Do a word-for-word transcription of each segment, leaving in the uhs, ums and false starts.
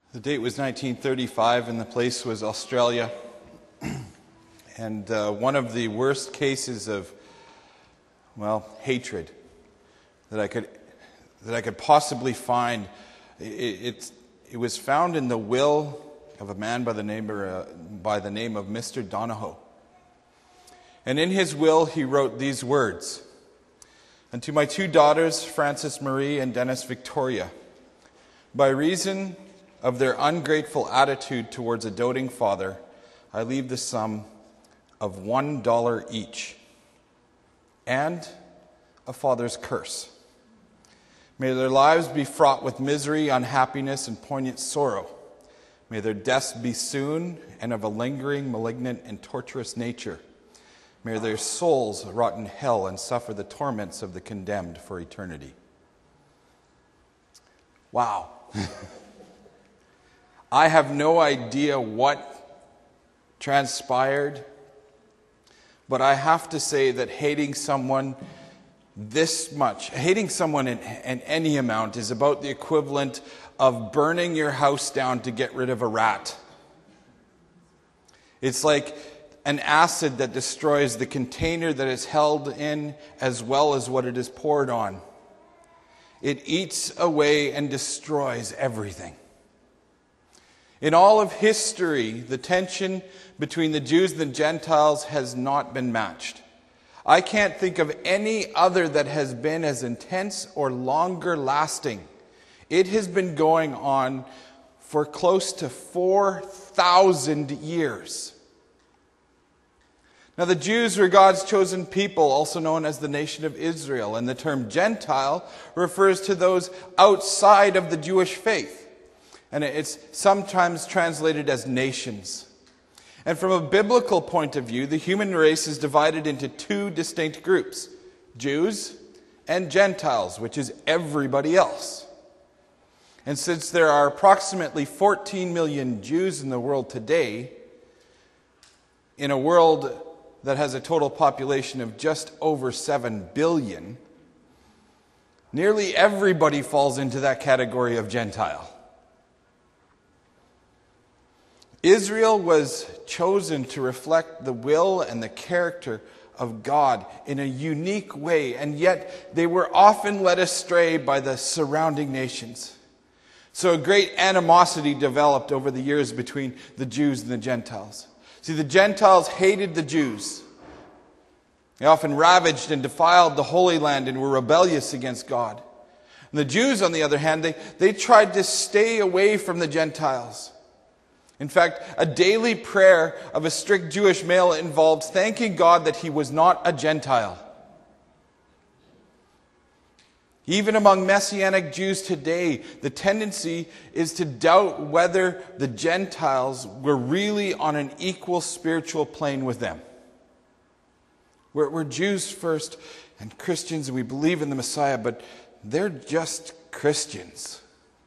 The date was nineteen thirty-five and the place was Australia. And uh, one of the worst cases of, well, hatred that I could that I could possibly find, it, it, it was found in the will of a man by the name, uh, by the name of Mister Donahoe. And in his will he wrote these words: "And to my two daughters, Frances Marie and Dennis Victoria, by reason of their ungrateful attitude towards a doting father, I leave the sum of one dollar each, and a father's curse. May their lives be fraught with misery, unhappiness, and poignant sorrow. May their deaths be soon and of a lingering, malignant, and torturous nature. May their souls rot in hell and suffer the torments of the condemned for eternity." Wow. I have no idea what transpired, but I have to say that hating someone this much, hating someone in, in any amount, is about the equivalent of burning your house down to get rid of a rat. It's like an acid that destroys the container that it's held in as well as what it is poured on. It eats away and destroys everything. In all of history, the tension between the Jews and the Gentiles has not been matched. I can't think of any other that has been as intense or longer lasting. It has been going on for close to four thousand years. Now, the Jews were God's chosen people, also known as the nation of Israel, and the term Gentile refers to those outside of the Jewish faith. And it's sometimes translated as nations. And from a biblical point of view, the human race is divided into two distinct groups: Jews and Gentiles, which is everybody else. And since there are approximately fourteen million Jews in the world today, in a world that has a total population of just over seven billion, nearly everybody falls into that category of Gentile. Israel was chosen to reflect the will and the character of God in a unique way, and yet they were often led astray by the surrounding nations. So a great animosity developed over the years between the Jews and the Gentiles. See, the Gentiles hated the Jews. They often ravaged and defiled the Holy Land and were rebellious against God. And the Jews, on the other hand, they, they tried to stay away from the Gentiles. In fact, a daily prayer of a strict Jewish male involved thanking God that he was not a Gentile. Even among Messianic Jews today, the tendency is to doubt whether the Gentiles were really on an equal spiritual plane with them. We're, we're Jews first and Christians, and we believe in the Messiah, but they're just Christians.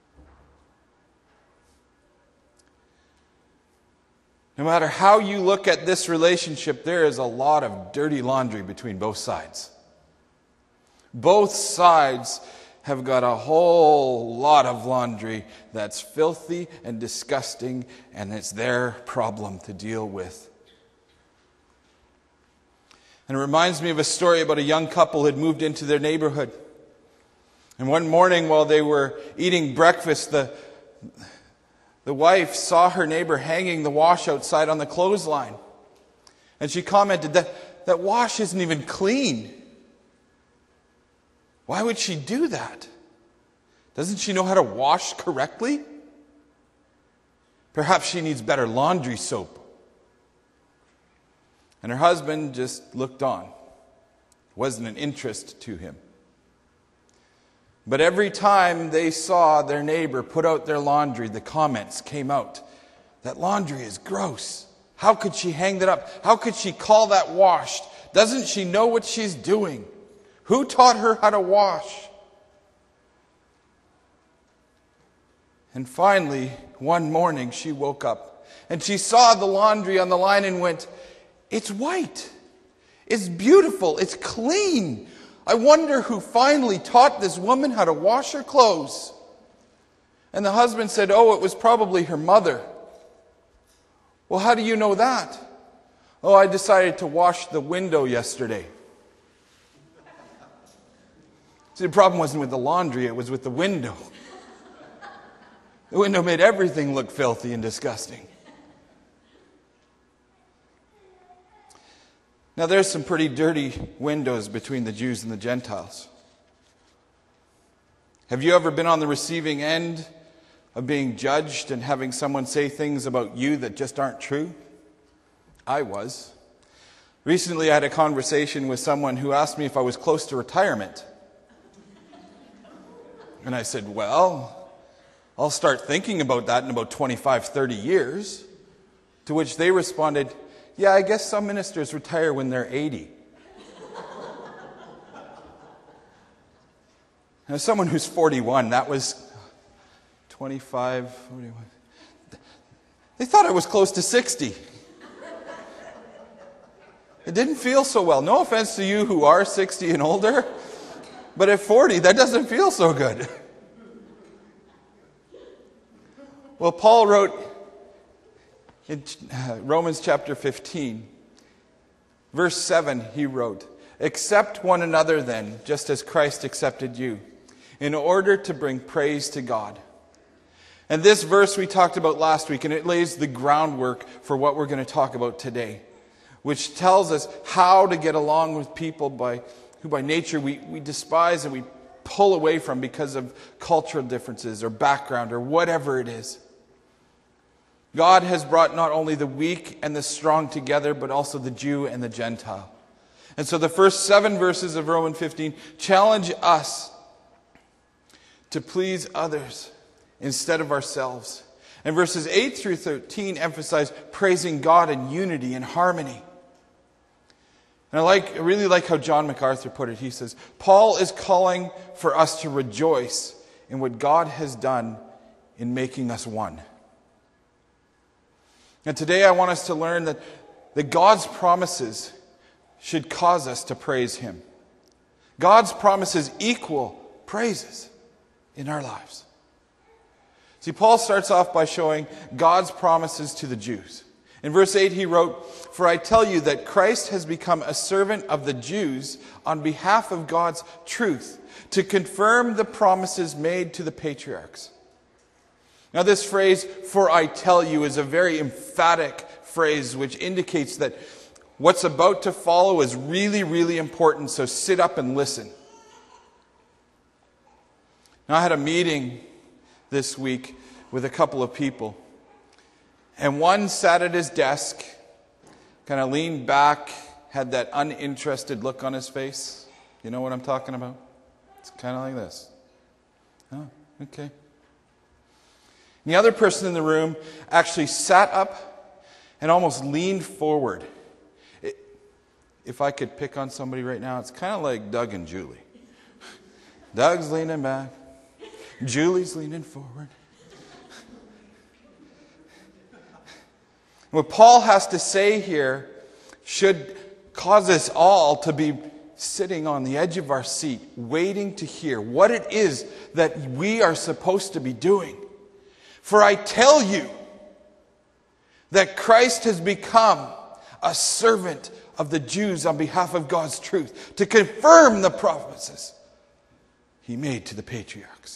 No matter how you look at this relationship, there is a lot of dirty laundry between both sides. Both sides have got a whole lot of laundry that's filthy and disgusting, and it's their problem to deal with. And it reminds me of a story about a young couple who had moved into their neighborhood. And one morning while they were eating breakfast, the The wife saw her neighbor hanging the wash outside on the clothesline. And she commented that that wash isn't even clean. Why would she do that? Doesn't she know how to wash correctly? Perhaps she needs better laundry soap. And her husband just looked on. It wasn't an interest to him. But every time they saw their neighbor put out their laundry, the comments came out. That laundry is gross. How could she hang that up? How could she call that washed? Doesn't she know what she's doing? Who taught her how to wash? And finally, one morning she woke up and she saw the laundry on the line and went, "It's white. It's beautiful. It's clean. I wonder who finally taught this woman how to wash her clothes." And the husband said, "Oh, it was probably her mother." "Well, how do you know that?" "Oh, I decided to wash the window yesterday." See, the problem wasn't with the laundry, it was with the window. The window made everything look filthy and disgusting. Now, there's some pretty dirty windows between the Jews and the Gentiles. Have you ever been on the receiving end of being judged and having someone say things about you that just aren't true? I was. Recently, I had a conversation with someone who asked me if I was close to retirement. And I said, "Well, I'll start thinking about that in about twenty-five, thirty years. To which they responded, "Yeah, I guess some ministers retire when they're eighty. And as someone who's forty-one, that was twenty-five, forty-one. They thought I was close to sixty. It didn't feel so well. No offense to you who are sixty and older, but at forty, that doesn't feel so good. Well, Paul wrote in Romans chapter fifteen, verse seven, he wrote, "Accept one another then, just as Christ accepted you, in order to bring praise to God." And this verse we talked about last week, and it lays the groundwork for what we're going to talk about today, which tells us how to get along with people by who by nature we, we despise and we pull away from because of cultural differences or background or whatever it is. God has brought not only the weak and the strong together, but also the Jew and the Gentile. And so the first seven verses of Romans fifteen challenge us to please others instead of ourselves. And verses eight through thirteen emphasize praising God in unity and harmony. And I like, I really like how John MacArthur put it. He says, Paul is calling for us to rejoice in what God has done in making us one. And today I want us to learn that, that God's promises should cause us to praise Him. God's promises equal praises in our lives. See, Paul starts off by showing God's promises to the Jews. In verse eight he wrote, "For I tell you that Christ has become a servant of the Jews on behalf of God's truth, to confirm the promises made to the patriarchs." Now this phrase, "for I tell you," is a very emphatic phrase which indicates that what's about to follow is really, really important, so sit up and listen. Now I had a meeting this week with a couple of people. And one sat at his desk, kind of leaned back, had that uninterested look on his face. You know what I'm talking about? It's kind of like this. Oh, okay. And the other person in the room actually sat up and almost leaned forward. It, if I could pick on somebody right now, it's kind of like Doug and Julie. Doug's leaning back. Julie's leaning forward. What Paul has to say here should cause us all to be sitting on the edge of our seat, waiting to hear what it is that we are supposed to be doing. For I tell you that Christ has become a servant of the Jews on behalf of God's truth, to confirm the promises He made to the patriarchs.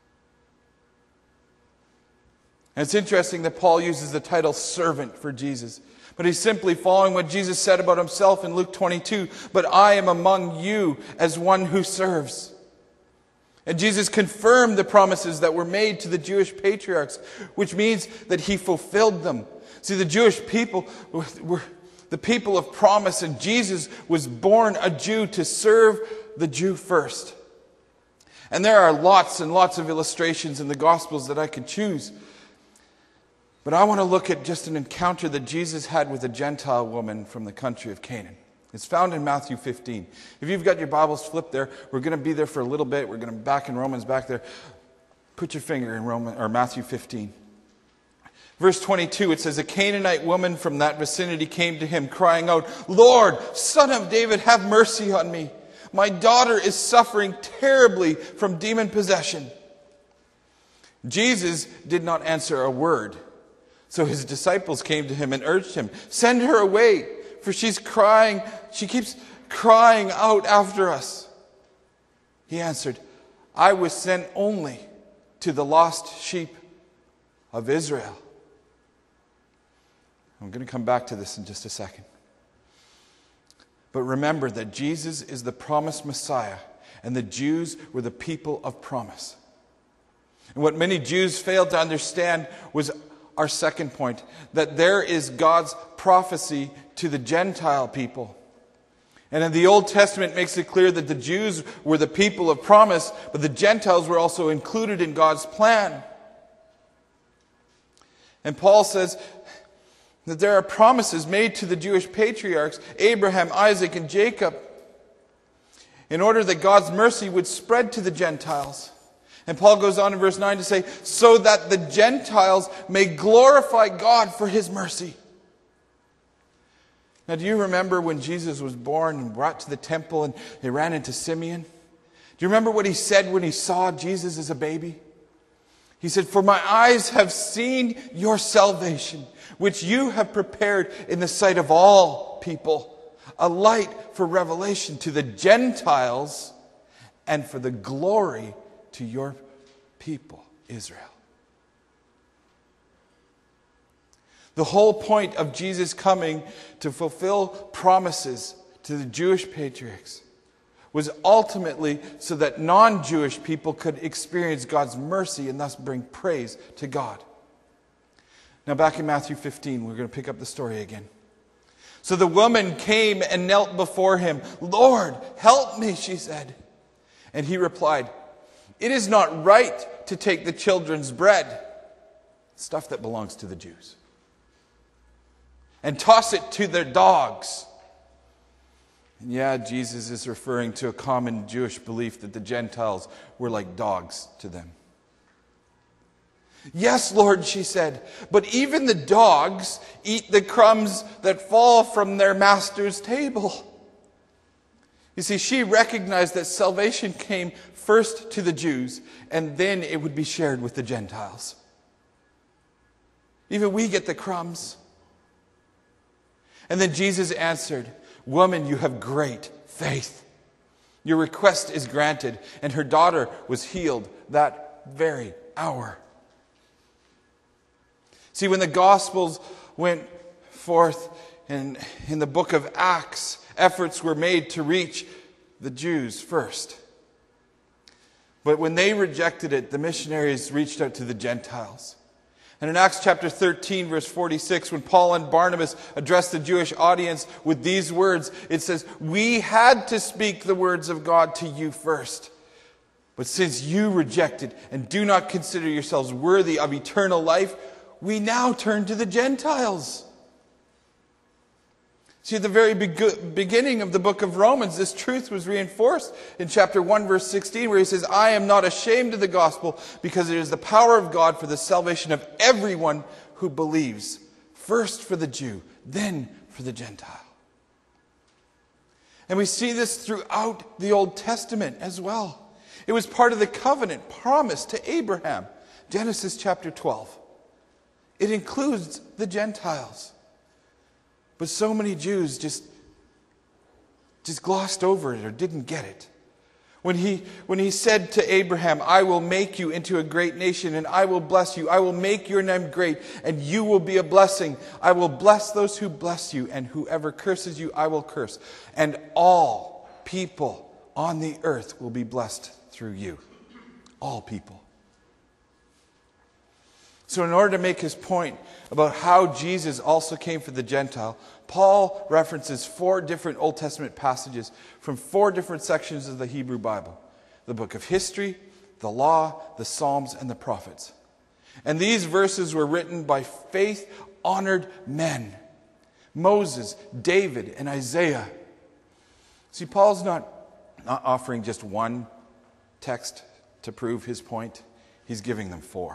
And it's interesting that Paul uses the title servant for Jesus. But he's simply following what Jesus said about himself in Luke twenty-two. "But I am among you as one who serves." And Jesus confirmed the promises that were made to the Jewish patriarchs, which means that He fulfilled them. See, the Jewish people were, were the people of promise, and Jesus was born a Jew to serve the Jew first. And there are lots and lots of illustrations in the Gospels that I could choose. But I want to look at just an encounter that Jesus had with a Gentile woman from the country of Canaan. It's found in Matthew fifteen. If you've got your Bibles flipped there, we're going to be there for a little bit. We're going to be back in Romans back there. Put your finger in Roman or Matthew fifteen. Verse twenty-two, it says, "A Canaanite woman from that vicinity came to him, crying out, 'Lord, Son of David, have mercy on me. My daughter is suffering terribly from demon possession.'" Jesus did not answer a word. So his disciples came to him and urged him, "Send her away, for she's crying. She keeps crying out after us." He answered, "I was sent only to the lost sheep of Israel." I'm going to come back to this in just a second. But remember that Jesus is the promised Messiah, and the Jews were the people of promise. And what many Jews failed to understand was our second point, that there is God's prophecy to the Gentile people. And in the Old Testament, it makes it clear that the Jews were the people of promise, but the Gentiles were also included in God's plan. And Paul says that there are promises made to the Jewish patriarchs, Abraham, Isaac, and Jacob, in order that God's mercy would spread to the Gentiles. And Paul goes on in verse nine to say, so that the Gentiles may glorify God for his mercy. Now, do you remember when Jesus was born and brought to the temple and they ran into Simeon? Do you remember what he said when he saw Jesus as a baby? He said, "For my eyes have seen your salvation, which you have prepared in the sight of all people, a light for revelation to the Gentiles and for the glory to your people, Israel." The whole point of Jesus coming to fulfill promises to the Jewish patriarchs was ultimately so that non-Jewish people could experience God's mercy and thus bring praise to God. Now back in Matthew fifteen, we're going to pick up the story again. So the woman came and knelt before him. "Lord, help me," she said. And he replied, "It is not right to take the children's bread," stuff that belongs to the Jews, "and toss it to their dogs." And yeah, Jesus is referring to a common Jewish belief that the Gentiles were like dogs to them. "Yes, Lord," she said, "but even the dogs eat the crumbs that fall from their master's table." You see, she recognized that salvation came first to the Jews, and then it would be shared with the Gentiles. Even we get the crumbs. And then Jesus answered, "Woman, you have great faith. Your request is granted." And her daughter was healed that very hour. See, when the Gospels went forth in, in the book of Acts, efforts were made to reach the Jews first. But when they rejected it, the missionaries reached out to the Gentiles. And in Acts chapter thirteen, verse forty-six, when Paul and Barnabas addressed the Jewish audience with these words, it says, "We had to speak the words of God to you first. But since you rejected and do not consider yourselves worthy of eternal life, we now turn to the Gentiles." See, at the very be- beginning of the book of Romans, this truth was reinforced in chapter one, verse sixteen, where he says, "I am not ashamed of the gospel, because it is the power of God for the salvation of everyone who believes, first for the Jew, then for the Gentile." And we see this throughout the Old Testament as well. It was part of the covenant promised to Abraham. Genesis chapter twelve. It includes the Gentiles. But so many Jews just, just glossed over it or didn't get it. When he, when he said to Abraham, "I will make you into a great nation, and I will bless you. I will make your name great, and you will be a blessing. I will bless those who bless you, and whoever curses you, I will curse. And all people on the earth will be blessed through you." All people. So in order to make his point about how Jesus also came for the Gentile, Paul references four different Old Testament passages from four different sections of the Hebrew Bible: the book of history, the law, the Psalms, and the prophets. And these verses were written by faith-honored men: Moses, David, and Isaiah. See, Paul's not, not offering just one text to prove his point. He's giving them four.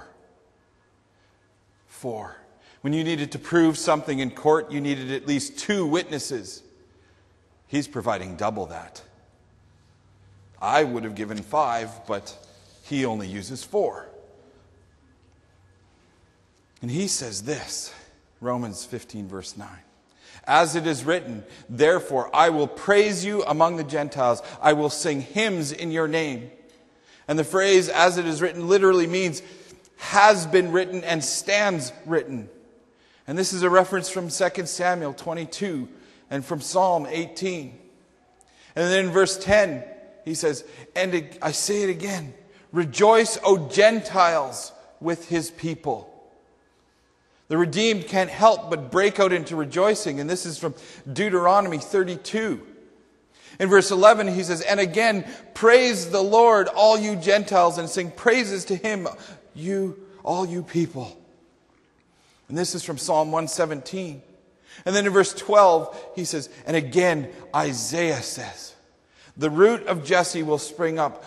Four. When you needed to prove something in court, you needed at least two witnesses. He's providing double that. I would have given five, but he only uses four. And he says this, Romans fifteen, verse nine. As it is written, therefore I will praise you among the Gentiles. I will sing hymns in your name. And the phrase, as it is written, literally means has been written and stands written. And this is a reference from Second Samuel twenty-two and from Psalm eighteen. And then in verse ten, he says, and I say it again, rejoice, O Gentiles, with his people. The redeemed can't help but break out into rejoicing. And this is from Deuteronomy thirty-two. In verse eleven, he says, and again, praise the Lord, all you Gentiles, and sing praises to him, you, all you people. And this is from Psalm one seventeen. And then in verse twelve, he says, and again, Isaiah says, the root of Jesse will spring up,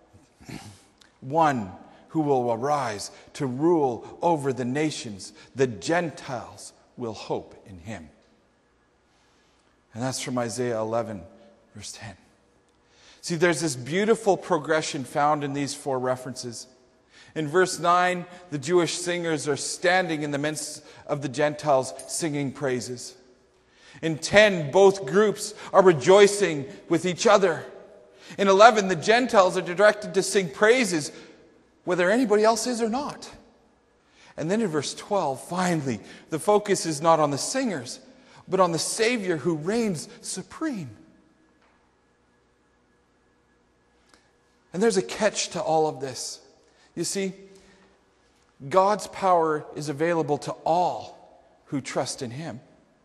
one who will arise to rule over the nations. The Gentiles will hope in him. And that's from Isaiah eleven, verse ten. See, there's this beautiful progression found in these four references. In verse nine, the Jewish singers are standing in the midst of the Gentiles singing praises. In ten, both groups are rejoicing with each other. In eleven, the Gentiles are directed to sing praises whether anybody else is or not. And then in verse twelve, finally, the focus is not on the singers, but on the Savior who reigns supreme. And there's a catch to all of this. You see, God's power is available to all who trust in him.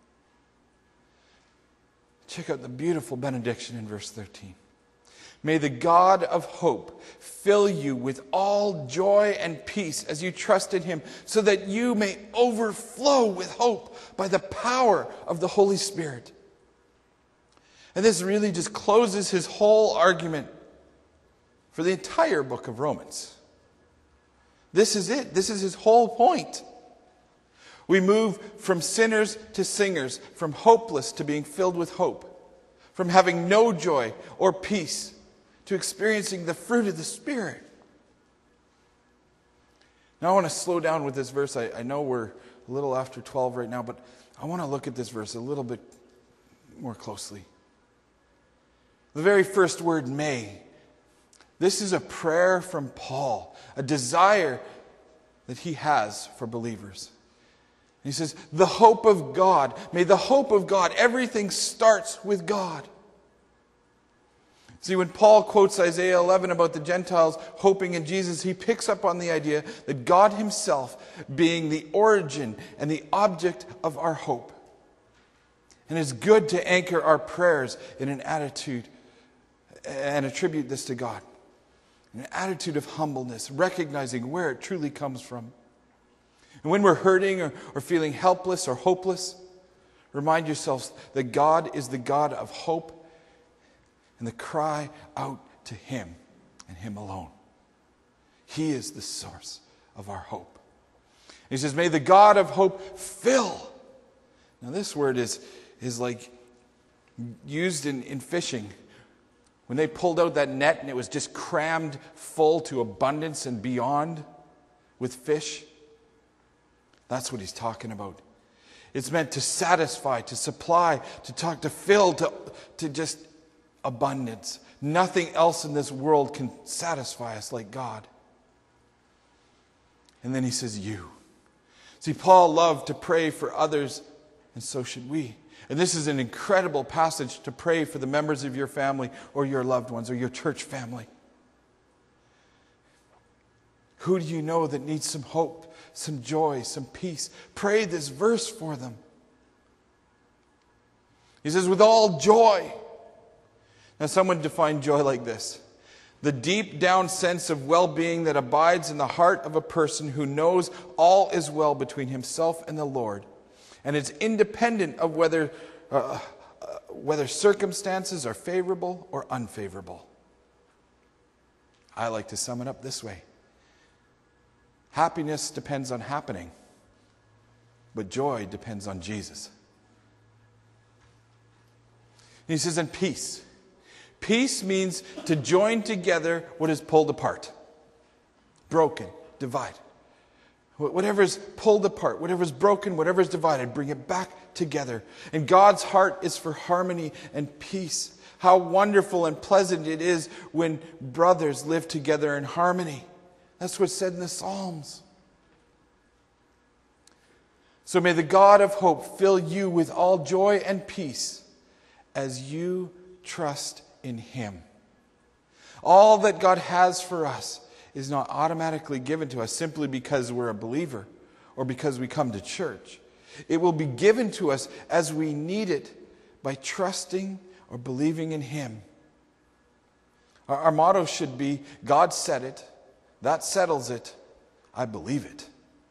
Check out the beautiful benediction in verse thirteen. May the God of hope fill you with all joy and peace as you trust in him, so that you may overflow with hope by the power of the Holy Spirit. And this really just closes his whole argument for the entire book of Romans. This is it. This is his whole point. We move from sinners to singers, from hopeless to being filled with hope, from having no joy or peace to experiencing the fruit of the Spirit. Now I want to slow down with this verse. I, I know we're a little after twelve right now, but I want to look at this verse a little bit more closely. The very first word, may. This is a prayer from Paul, a desire that he has for believers. He says, the hope of God. May the hope of God, everything starts with God. See, when Paul quotes Isaiah eleven about the Gentiles hoping in Jesus, he picks up on the idea that God himself being the origin and the object of our hope. And it's good to anchor our prayers in an attitude and attribute this to God. An attitude of humbleness, recognizing where it truly comes from. And when we're hurting or, or feeling helpless or hopeless, remind yourselves that God is the God of hope, and the cry out to him and him alone. He is the source of our hope. He says, may the God of hope fill. Now this word is, is like used in, in fishing. When they pulled out that net and it was just crammed full to abundance and beyond with fish. That's what he's talking about. It's meant to satisfy, to supply, to talk, to fill, to, to just abundance. Nothing else in this world can satisfy us like God. And then he says, you. See, Paul loved to pray for others, and so should we. And this is an incredible passage to pray for the members of your family or your loved ones or your church family. Who do you know that needs some hope, some joy, some peace? Pray this verse for them. He says, with all joy. Now, someone defined joy like this: the deep down sense of well-being that abides in the heart of a person who knows all is well between himself and the Lord, and it's independent of whether uh, uh, whether circumstances are favorable or unfavorable. I like to sum it up this way: happiness depends on happening, but joy depends on Jesus. And he says, and peace. Peace means to join together what is pulled apart, broken, divided. Whatever's pulled apart, whatever's broken, whatever's divided, bring it back together. And God's heart is for harmony and peace. How wonderful and pleasant it is when brothers live together in harmony. That's what's said in the Psalms. So may the God of hope fill you with all joy and peace as you trust in Him. All that God has for us is not automatically given to us simply because we're a believer or because we come to church. It will be given to us as we need it by trusting or believing in Him. Our, our motto should be, God said it, that settles it, I believe it.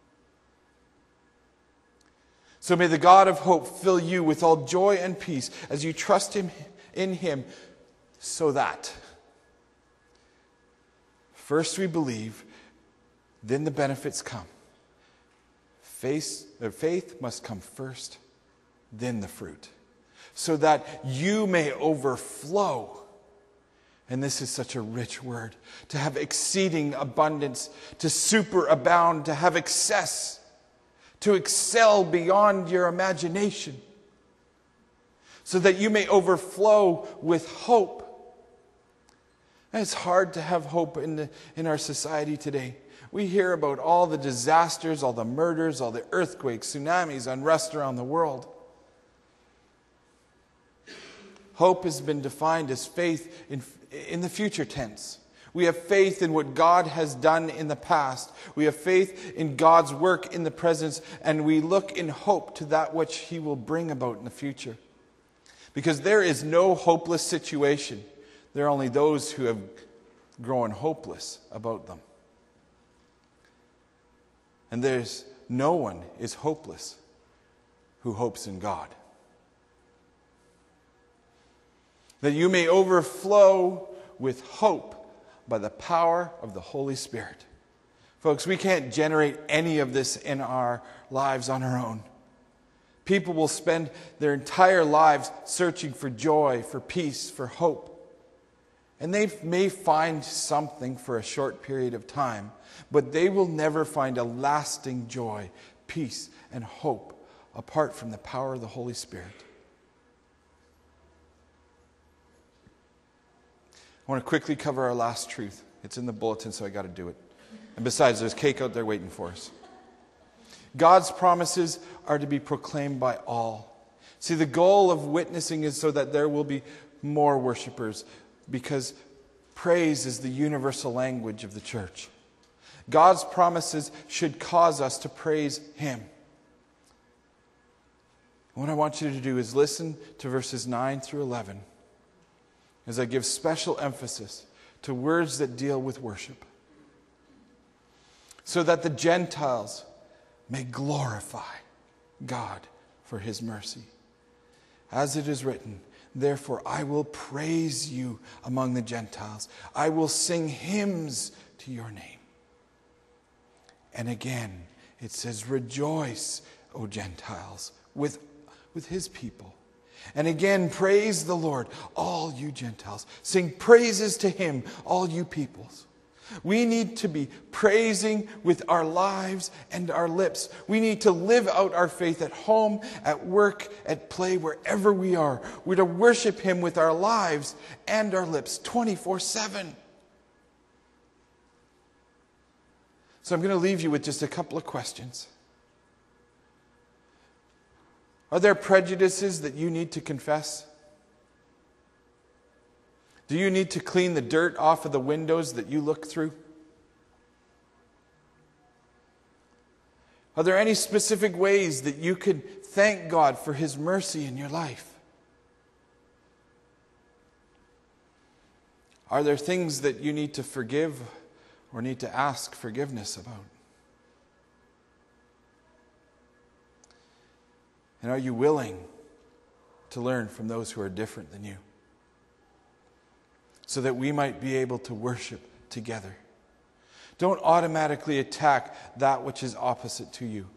So may the God of hope fill you with all joy and peace as you trust Him in Him, so that first we believe, then the benefits come. Faith, uh, faith must come first, then the fruit. So that you may overflow. And this is such a rich word. To have exceeding abundance, to superabound, to have excess, to excel beyond your imagination. So that you may overflow with hope. And it's hard to have hope in, the, in our society today. We hear about all the disasters, all the murders, all the earthquakes, tsunamis, unrest around the world. Hope has been defined as faith in, in the future tense. We have faith in what God has done in the past. We have faith in God's work in the present, and we look in hope to that which He will bring about in the future. Because there is no hopeless situation. There are only those who have grown hopeless about them. And there's no one is hopeless who hopes in God. That you may overflow with hope by the power of the Holy Spirit. Folks, we can't generate any of this in our lives on our own. People will spend their entire lives searching for joy, for peace, for hope. And they may find something for a short period of time, but they will never find a lasting joy, peace, and hope apart from the power of the Holy Spirit. I want to quickly cover our last truth. It's in the bulletin, so I got to do it. And besides, there's cake out there waiting for us. God's promises are to be proclaimed by all. See, the goal of witnessing is so that there will be more worshipers, because praise is the universal language of the church. God's promises should cause us to praise Him. What I want you to do is listen to verses nine through eleven as I give special emphasis to words that deal with worship, so that the Gentiles may glorify God for His mercy. As it is written, therefore I will praise you among the Gentiles. I will sing hymns to your name. And again, it says, rejoice, O Gentiles, with, with His people. And again, praise the Lord, all you Gentiles. Sing praises to Him, all you peoples. We need to be praising with our lives and our lips. We need to live out our faith at home, at work, at play, wherever we are. We're to worship Him with our lives and our lips twenty-four seven. So I'm going to leave you with just a couple of questions. Are there prejudices that you need to confess? Do you need to clean the dirt off of the windows that you look through? Are there any specific ways that you could thank God for His mercy in your life? Are there things that you need to forgive or need to ask forgiveness about? And are you willing to learn from those who are different than you, so that we might be able to worship together? Don't automatically attack that which is opposite to you.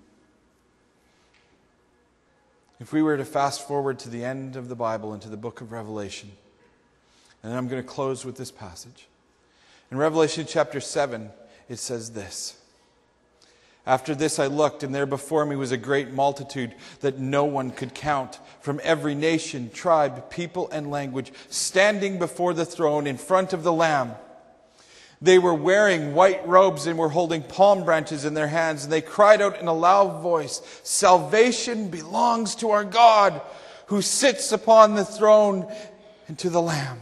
If we were to fast forward to the end of the Bible, into the book of Revelation, and I'm going to close with this passage. In Revelation chapter seven, it says this: After this I looked, and there before me was a great multitude that no one could count, from every nation, tribe, people, and language, standing before the throne in front of the Lamb. They were wearing white robes and were holding palm branches in their hands, and they cried out in a loud voice, "Salvation belongs to our God, who sits upon the throne, and to the Lamb."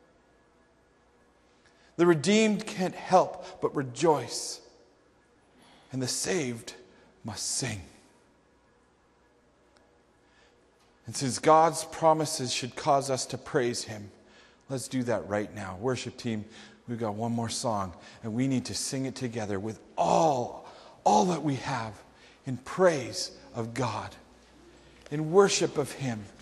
The redeemed can't help but rejoice, and the saved must sing. And since God's promises should cause us to praise Him, let's do that right now. Worship team, we've got one more song, and we need to sing it together with all, all that we have in praise of God, in worship of Him.